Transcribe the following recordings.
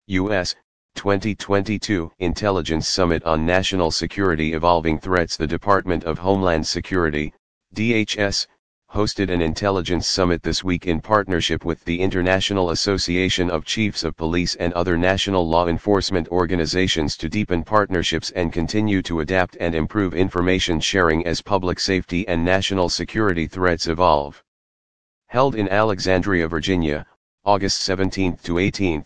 U.S., 2022 Intelligence Summit on National Security Evolving Threats. The Department of Homeland Security, DHS, hosted an intelligence summit this week in partnership with the International Association of Chiefs of Police and other national law enforcement organizations to deepen partnerships and continue to adapt and improve information sharing as public safety and national security threats evolve. Held in Alexandria, Virginia, August 17 to 18,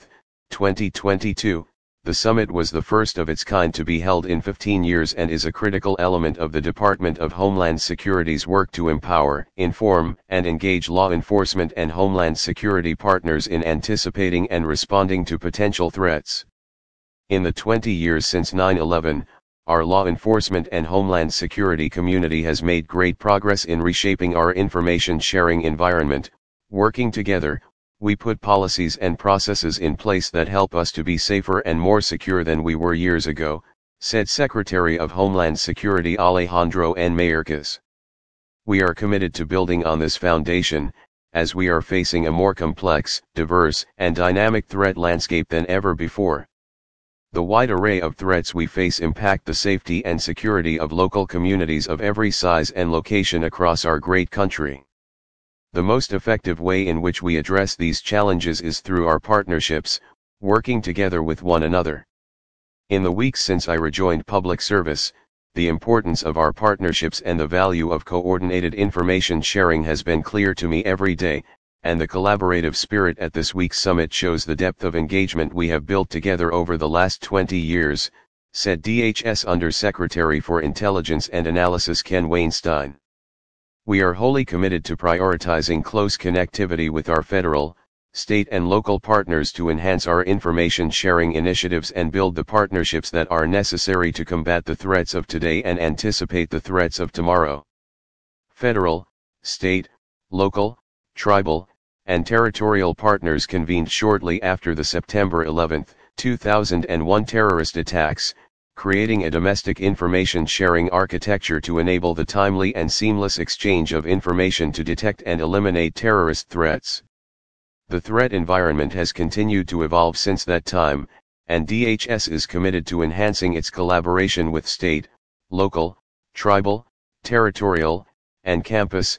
2022, the summit was the first of its kind to be held in 15 years and is a critical element of the Department of Homeland Security's work to empower, inform, and engage law enforcement and Homeland Security partners in anticipating and responding to potential threats. In the 20 years since 9/11, our law enforcement and Homeland Security community has made great progress in reshaping our information sharing environment. Working together, we put policies and processes in place that help us to be safer and more secure than we were years ago, said Secretary of Homeland Security Alejandro N. Mayorkas. We are committed to building on this foundation, as we are facing a more complex, diverse, and dynamic threat landscape than ever before. The wide array of threats we face impact the safety and security of local communities of every size and location across our great country. The most effective way in which we address these challenges is through our partnerships, working together with one another. In the weeks since I rejoined public service, the importance of our partnerships and the value of coordinated information sharing has been clear to me every day, and the collaborative spirit at this week's summit shows the depth of engagement we have built together over the last 20 years, said DHS Undersecretary for Intelligence and Analysis Ken Wainstein. We are wholly committed to prioritizing close connectivity with our federal, state and local partners to enhance our information sharing initiatives and build the partnerships that are necessary to combat the threats of today and anticipate the threats of tomorrow. Federal, state, local, tribal, and territorial partners convened shortly after the September 11, 2001 terrorist attacks, creating a domestic information sharing architecture to enable the timely and seamless exchange of information to detect and eliminate terrorist threats. The threat environment has continued to evolve since that time, and DHS is committed to enhancing its collaboration with state, local, tribal, territorial, and campus,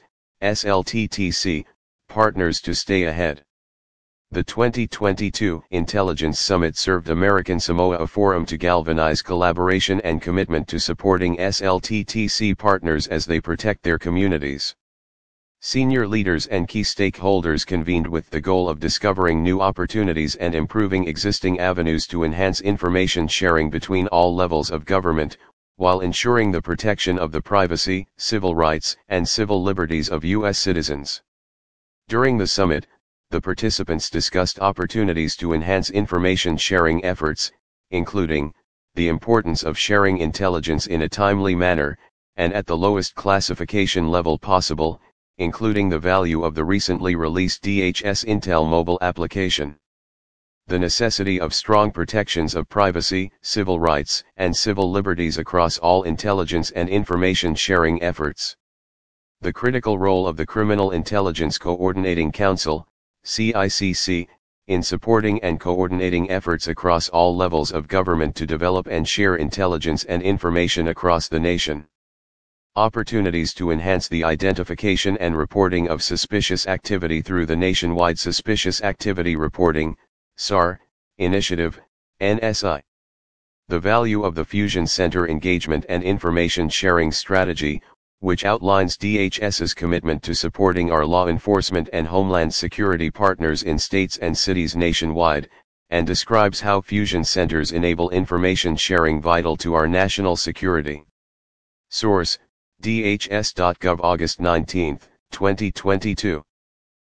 SLTTC, partners to stay ahead. The 2022 Intelligence Summit served American Samoa a forum to galvanize collaboration and commitment to supporting SLTTC partners as they protect their communities. Senior leaders and key stakeholders convened with the goal of discovering new opportunities and improving existing avenues to enhance information sharing between all levels of government, while ensuring the protection of the privacy, civil rights, and civil liberties of U.S. citizens. During the summit, the participants discussed opportunities to enhance information sharing efforts, including the importance of sharing intelligence in a timely manner, and at the lowest classification level possible, including the value of the recently released DHS Intel mobile application. The necessity of strong protections of privacy, civil rights, and civil liberties across all intelligence and information sharing efforts. The critical role of the Criminal Intelligence Coordinating Council, CICC, in supporting and coordinating efforts across all levels of government to develop and share intelligence and information across the nation. Opportunities to enhance the identification and reporting of suspicious activity through the Nationwide Suspicious Activity Reporting, SAR, Initiative, NSI. The value of the Fusion Center Engagement and Information Sharing Strategy, which outlines DHS's commitment to supporting our law enforcement and Homeland Security partners in states and cities nationwide, and describes how fusion centers enable information sharing vital to our national security. Source: DHS.gov, August 19, 2022.